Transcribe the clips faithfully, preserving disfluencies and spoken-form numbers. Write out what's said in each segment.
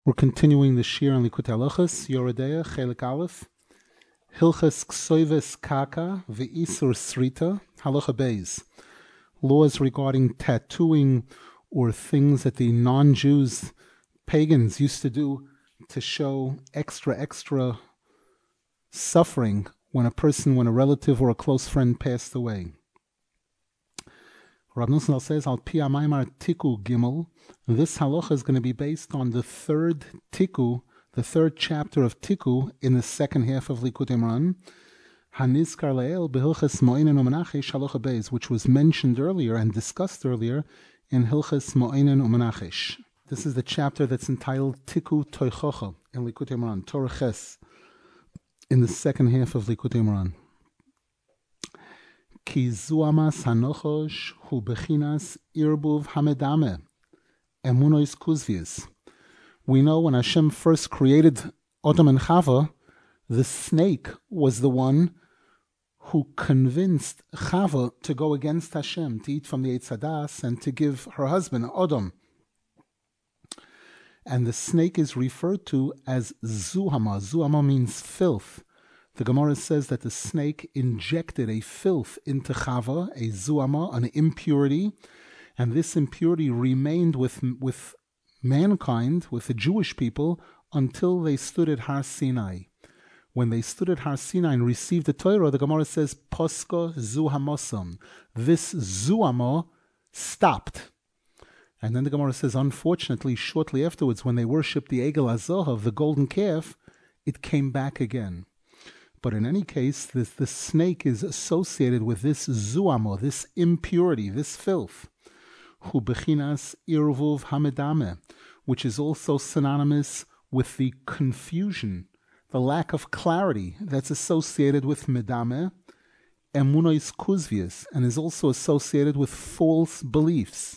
We're continuing the Shir on Likutei Halachos, Yoredeya, Chelik Aleph, Hilchas Ksoives Kaka, Ve'isur Srita, Halacha Beis. Laws regarding tattooing or things that the non-Jews, pagans, used to do to show extra, extra suffering when a person, when a relative or a close friend passed away. Rav Nosson says, Al Pi Amaymar Tiku Gimel, this halacha is going to be based on the third Tiku, the third chapter of Tiku in the second half of Likutei Moharan, Hanizkar Le'el Behilchas Mo'inen U'Menachesh Halacha Beis, which was mentioned earlier and discussed earlier in Hilchas Mo'inen U'Menachesh. This is the chapter that's entitled Tiku Toichocha in Likutei Moharan, Torah Ches, in the second half of Likutei Moharan. Ki zuamas hanochosh hu bechinas irbuv hamedame, emunois kuzvius. We know when Hashem first created Adam and Chava, the snake was the one who convinced Chava to go against Hashem, to eat from the Eitz Hadas and to give her husband, Adam. And the snake is referred to as zuhama. Zuhama means filth. The Gemara says that the snake injected a filth into Chava, a zuama, an impurity, and this impurity remained with with mankind, with the Jewish people, until they stood at Har Sinai. When they stood at Har Sinai and received the Torah, the Gemara says, Posko zuhamosam. This zuama stopped. And then the Gemara says, unfortunately, shortly afterwards, when they worshipped the Egel HaZohav, the golden calf, it came back again. But in any case, this, the snake is associated with this zuamo, this impurity, this filth, hu bechinas irvuv hamedame, which is also synonymous with the confusion, the lack of clarity that's associated with medame, emunois kuzvius, and is also associated with false beliefs.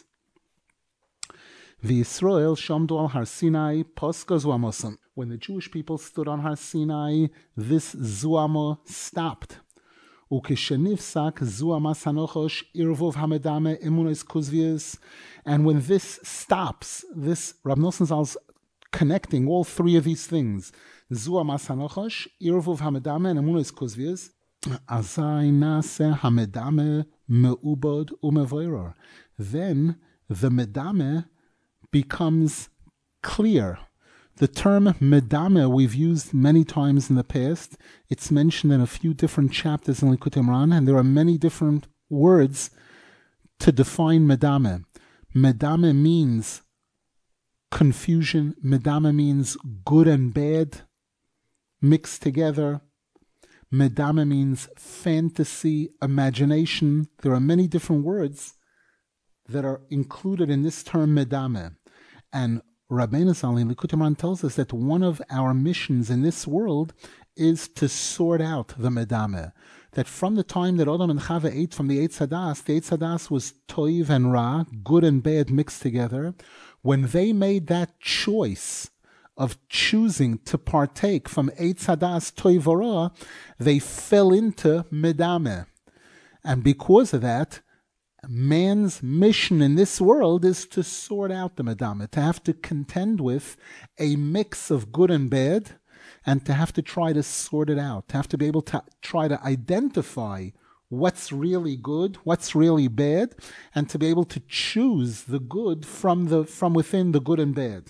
The Yisrael shamdu al Har Sinai poska zuamosam. When the Jewish people stood on Har Sinai, this zuamo stopped. Ukeshenifsak zuamas hanochosh irvov hamedame emunos kuzvius. And when this stops, this Rav Nosson Zal's connecting all three of these things, zuamas hanochosh irvov hamedame and emunos kuzvius, azai nase hamedame meubod umevoiror. Then the medame becomes clear. The term medame we've used many times in the past. It's mentioned in a few different chapters in Likutei Moharan, and there are many different words to define medame. Medame means confusion. Medame means good and bad mixed together. Medame means fantasy, imagination. There are many different words that are included in this term medame. And Rabbeinu Zal in Likutei Moharan tells us that one of our missions in this world is to sort out the medame. That from the time that Adam and Chava ate from the Eitz Hadas, the Eitz Hadas was toiv and ra, good and bad mixed together. When they made that choice of choosing to partake from Eitz Hadas toiv or ra, they fell into medame. And because of that, man's mission in this world is to sort out the medame, to have to contend with a mix of good and bad, and to have to try to sort it out, to have to be able to try to identify what's really good, what's really bad, and to be able to choose the good from the from within the good and bad.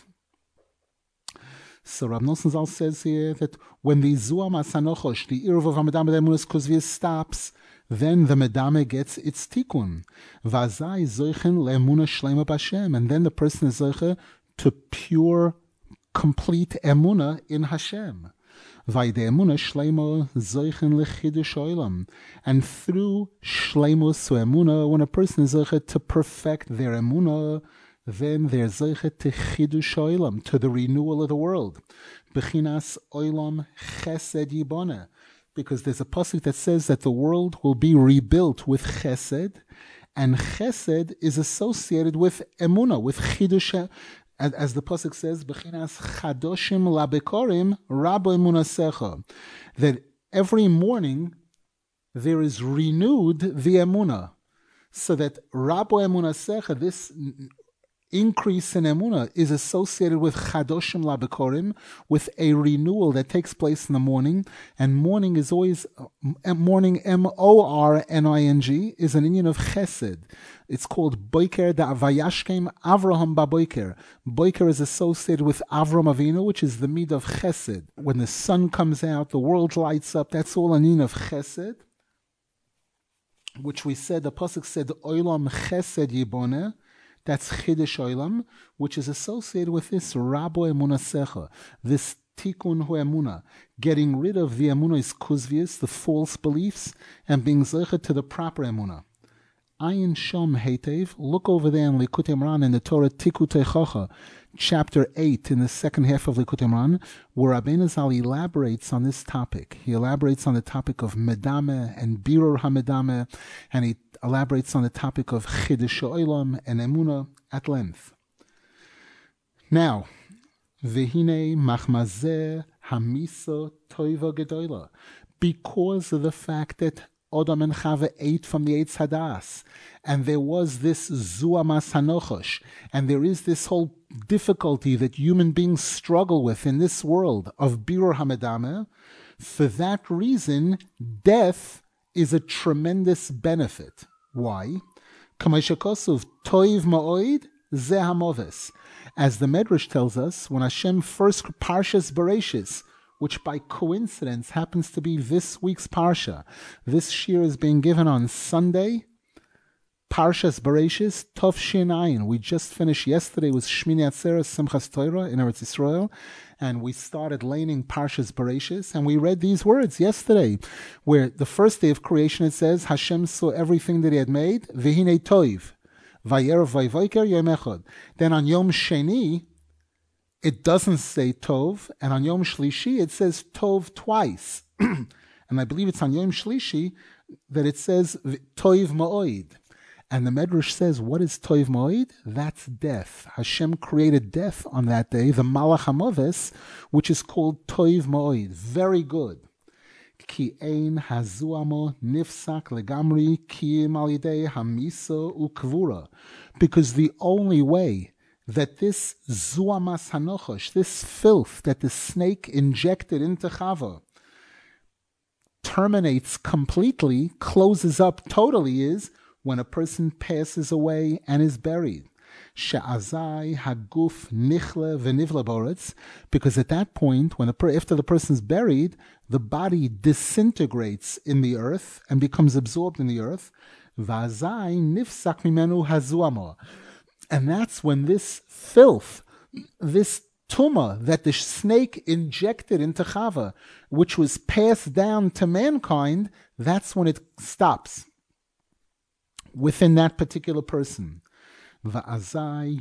So Rav Nosson Zal says here that when the zuamas hanochosh, the irvuv hamedame emunos kuzvius stops, then the medame gets its tikkun. Vazai zoichen le'emuna shlema b'Hashem, and then the person is zoiche to pure, complete emuna in Hashem. Vayde emuna shlema zoichen lechidush olam, and through shlemus emuna, when a person is zoiche to perfect their emuna, then they're zoiche to chidush olam, to the renewal of the world. Bechinas olam chesed yiboneh. Because there's a pasuk that says that the world will be rebuilt with chesed, and chesed is associated with emunah, with chidush, as, as the pasuk says, "Bechinas chadoshim labekorim rabo emunasecha," that every morning there is renewed the emunah, so that rabo emunasecha, this increase in emunah is associated with chadoshim labekorim, with a renewal that takes place in the morning. And morning is always, uh, morning, M O R N I N G, is an Indian of chesed. It's called Boiker da Vayashkem Avraham ba Boiker. Boiker is associated with Avram Avinu, which is the mid of chesed. When the sun comes out, the world lights up. That's all an Indian of chesed, which we said, the Pasuk said, Olam chesed yiboneh. That's Chiddush Olam, which is associated with this Rabo Emunah Secha, this Tikkun Hu Emunah, getting rid of the Emunah's Kuzvius, the false beliefs, and being Zeichet to the proper Emunah. Ayin Shom Heitev, look over there in Likutei Moharan in the Torah Tikutei Chocha, chapter eight, in the second half of Likutei Moharan, where Rabbeinu Zal elaborates on this topic. He elaborates on the topic of Medame and Birur HaMedame, and he elaborates on the topic of Chiddush Olam and Emunah at length. Now, Vehine Machmazeh Hamisa Toiva Gedola, because of the fact that Adam and Chava ate from the Eitz Hadas, and there was this Zuamas Hanochosh, and there is this whole difficulty that human beings struggle with in this world of Birur HaMedame. For that reason, death is a tremendous benefit. Why? Kamashakosov Toiv Ma'oid Zeh HaMoves. As the Medrash tells us, when Hashem first Parshas Bereshis, which by coincidence happens to be this week's Parsha, this shir is being given on Sunday, Parshas Bereshis, Tov Shin Ayin. We just finished yesterday with Shmini Atzeres Simchas Torah in Eretz Yisrael, and we started laning Parshas Bereshis, and we read these words yesterday, where the first day of creation it says, Hashem saw everything that He had made, V'hinei Toiv, Vayerev Vayvoiker Yom Echad. Then on Yom Sheni, it doesn't say Tov, and on Yom Shlishi it says Tov twice. And I believe it's on Yom Shlishi that it says Toiv Ma'oid. And the Medrash says, what is Toiv Ma'oid? That's death. Hashem created death on that day, the Malach HaMoves, which is called Toiv Ma'oid. Very good. Ki ein hazuamo nifsak legamri kiyim al yidei hamisa ukvura. Because the only way that this zuamas hanochosh, this filth that the snake injected into Chava, terminates completely, closes up totally, is when a person passes away and is buried. She'azai haguf nichle v'nivle boretz, because at that point, when the, after the person is buried, the body disintegrates in the earth and becomes absorbed in the earth. V'azai nifsak mimenu hazuamo. And that's when this filth, this tumah that the snake injected into Chava, which was passed down to mankind, that's when it stops within that particular person. And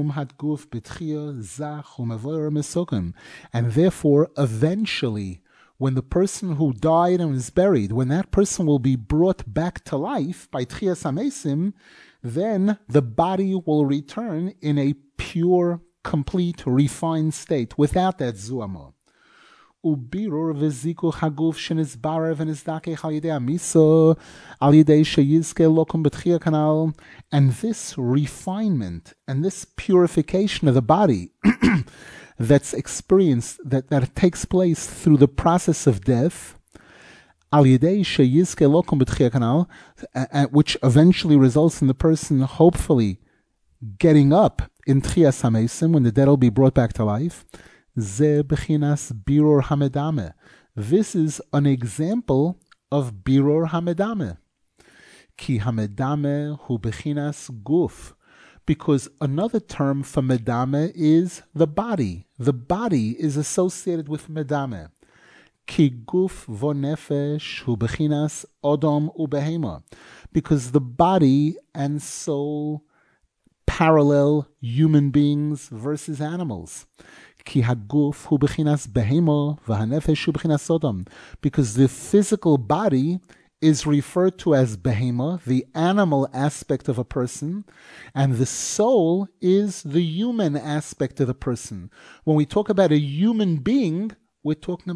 therefore, eventually, when the person who died and is buried, when that person will be brought back to life by Tchias HaMesim, then the body will return in a pure, complete, refined state, without that zuama. Ubirur v'ziku haguf shenizbarer v'nizdakech al yidei amiso al yidei sheyizke lokum b'tchia kanal. And this refinement and this purification of the body that's experienced, that, that takes place through the process of death, al yidei sheyizke lokum b'tchia kanal, which eventually results in the person hopefully getting up in Tchias HaMesim, when the dead will be brought back to life. Ze bechinas birur hamedame. This is an example of birur hamedame. Ki hamedame hu bechinas guf. Because another term for medame is the body. The body is associated with medame. Ki guf vo nefesh hu bechinas odom u behema. Because the body and soul parallel human beings versus animals. Ki haguf hu bechinas behema v'hanefesh hu bechinas odom. Because the physical body is referred to as behema, the animal aspect of a person, and the soul is the human aspect of the person. When we talk about a human being, we're talking about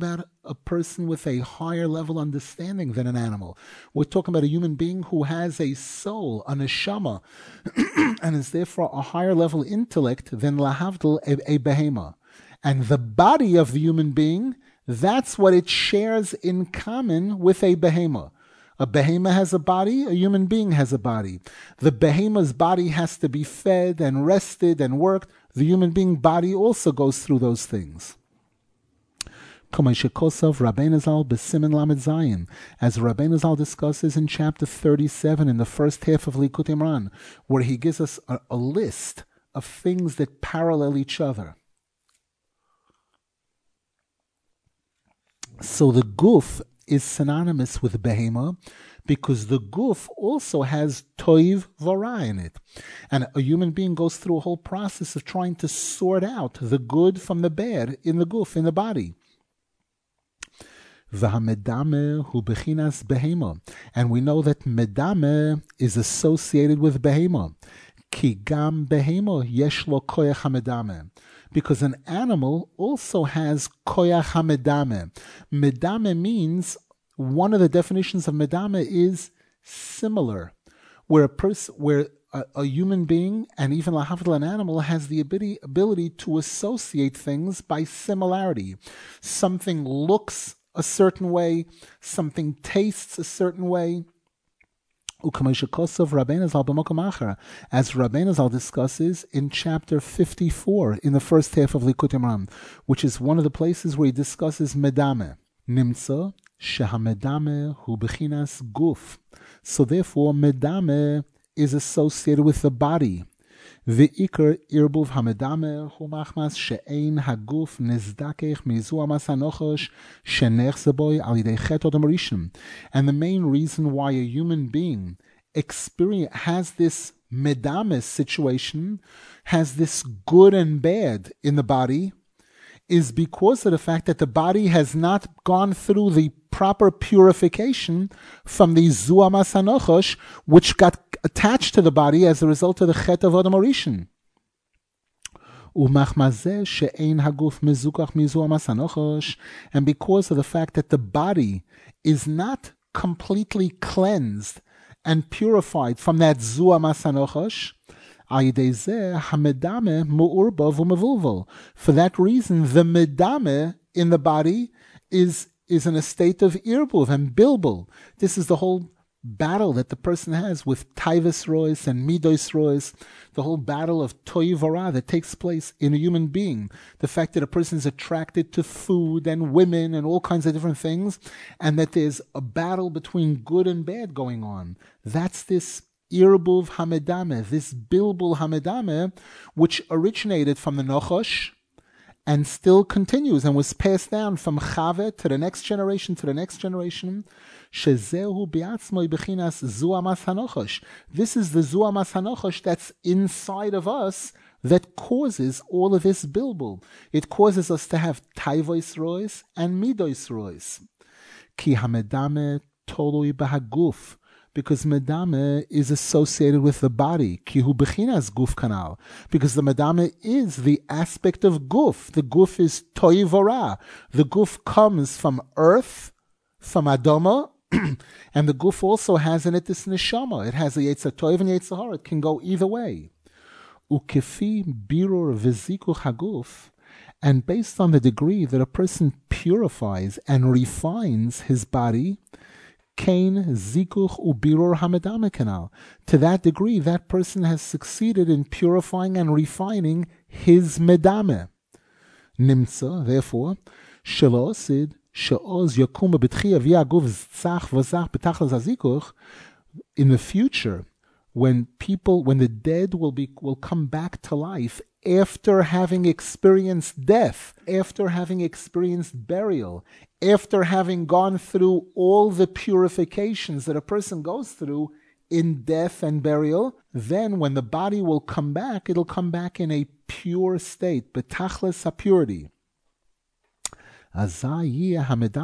a person with a higher level understanding than an animal. We're talking about a human being who has a soul, a neshama, and is therefore a higher level intellect than lahavdil, a, a behema. And the body of the human being, that's what it shares in common with a behema. A behema has a body, a human being has a body. The behema's body has to be fed and rested and worked. The human being body also goes through those things. As Rabbeinu Zal discusses in chapter thirty-seven in the first half of Likutei Moharan, where he gives us a, a list of things that parallel each other. So the guf is synonymous with behema because the guf also has toiv vara in it. And a human being goes through a whole process of trying to sort out the good from the bad in the guf, in the body. V'hamedame hu bechinas behema. And we know that medame is associated with behema. Ki gam behema yesh lo koyach hamedame. Because an animal also has koyach hamedame. Medame means, one of the definitions of medame is similar, where a person, where a, a human being and even lahavdil, an animal, has the ability, ability to associate things by similarity. Something looks a certain way, something tastes a certain way. As Rabbeinu Zal discusses in chapter fifty-four in the first half of Likutei Moharan, which is one of the places where he discusses medame. Nimtza shehamedame hu bechinas guf. So therefore, medame is associated with the body. V'ikar irbuv hamedame hu machmas she'ein haguf nizdakech mizu amas hanochosh shenechze boy al yidei chet odom rishon. And the main reason why a human being experience has this medame situation, has this good and bad in the body, is because of the fact that the body has not gone through the proper purification from the zuamas hanochosh, which got attached to the body as a result of the chet of Adam Rishon. And because of the fact that the body is not completely cleansed and purified from that zuamas hanochosh, for that reason, the medame in the body is, is in a state of irbuv and bilbul. This is the whole battle that the person has with taivas rois and midos rois, the whole battle of toivara that takes place in a human being. The fact that a person is attracted to food and women and all kinds of different things, and that there's a battle between good and bad going on. That's this irbuv hamedame, this bilbul hamedame, which originated from the Nochosh and still continues and was passed down from Chave to the next generation to the next generation. Shezehu biatzmoi bechinas zuamas hanochosh. This is the zuamas hanochosh that's inside of us that causes all of this bilbul. It causes us to have taivois rois and midois rois. Ki hamedame tolui bahaguf. Because medame is associated with the body. Kihu bechinas guf kanal. Because the medame is the aspect of guf. The guf is toivora. The guf comes from earth, from Adama, and the guf also has in it this neshama. It has a yetzer toiv and yetzer hara. It can go either way. Ukefi birur v'zikuch haguf. And based on the degree that a person purifies and refines his body, Kain zikuch ubirur hamedame kanal. To that degree, that person has succeeded in purifying and refining his medame. Nimtza, therefore, shelo osid she'oz yakum b'tchiya v'yaguf zach v'zach b'tachlas hazikuch. In the future, when people, when the dead will be will come back to life after having experienced death, after having experienced burial, after having gone through all the purifications that a person goes through in death and burial, then when the body will come back, it'll come back in a pure state, betachlis purity. Then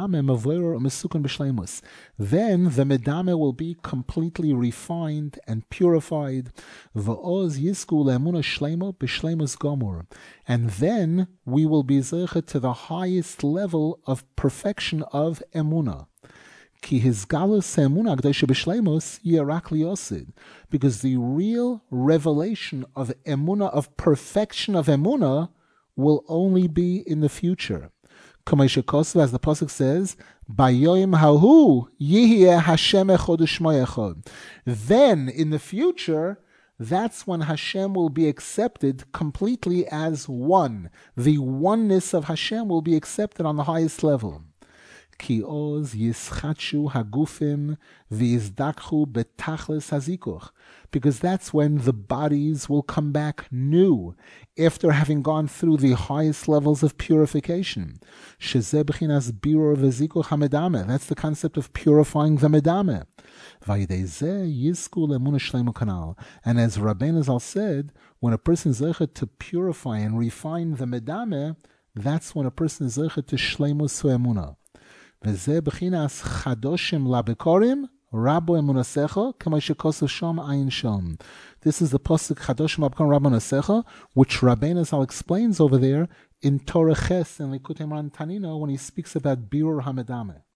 the medame will be completely refined and purified. And then we will be zeichet to the highest level of perfection of emunah. Because the real revelation of emunah, of perfection of emunah, will only be in the future. As the pasuk says, "Bayoim hahu yihye Hashem echad u'shmo echad." Then, in the future, that's when Hashem will be accepted completely as one. The oneness of Hashem will be accepted on the highest level. Ki oz yischatshu hagufim v'izdakchu betachlis hazikuch, because that's when the bodies will come back new after having gone through the highest levels of purification. Shezeh b'chinas birur v'zikuch hamedame. That's the concept of purifying the medame. V'yidei zeh yizku le'emunah shleimu kanal. And as Rabbeinu Zal said, when a person is zeichet to purify and refine the medame, that's when a person is zeichet to shleimus emunah. This is the pasuk Chadoshim Labikorim Rabbo Nasecha, which Rabbeinu Zal explains over there in Torah Ches and Likutei Moharan Tanina when he speaks about Birur HaMedame.